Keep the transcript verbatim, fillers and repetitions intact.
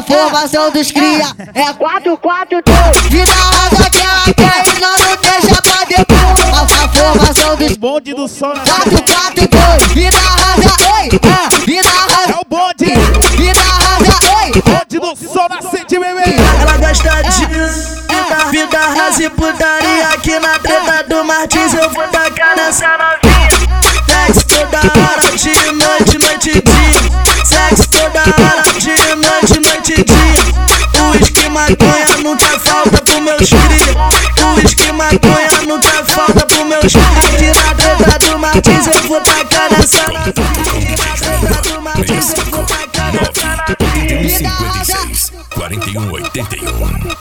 formação dos cria é quatro, quatro, dois. Vida rasa que ela quer e não não deixa pra depois. A, a formação dos bonde do som quatro, quatro, dois. Vida rasa, oi, é, vida rasa. É o bonde. Vida rasa, oi, bonde do som nascente, bebê. Ela gosta de vida, vida rasa e putaria. Aqui na treta do Martins eu vou tacar nessa novinha. Sexo toda hora, de noite, noite e dia. Sexo toda hora, de noite, noite e dia. Uísque maconha nunca falta pro meus cria. Uísque maconha nunca falta pro meus cria. Aqui na treta do Martins eu vou tacar nessa novinha. Aqui na treta do Martins eu vou tacar nessa novinha. cinquenta e seis, quarenta e um, oitenta e um.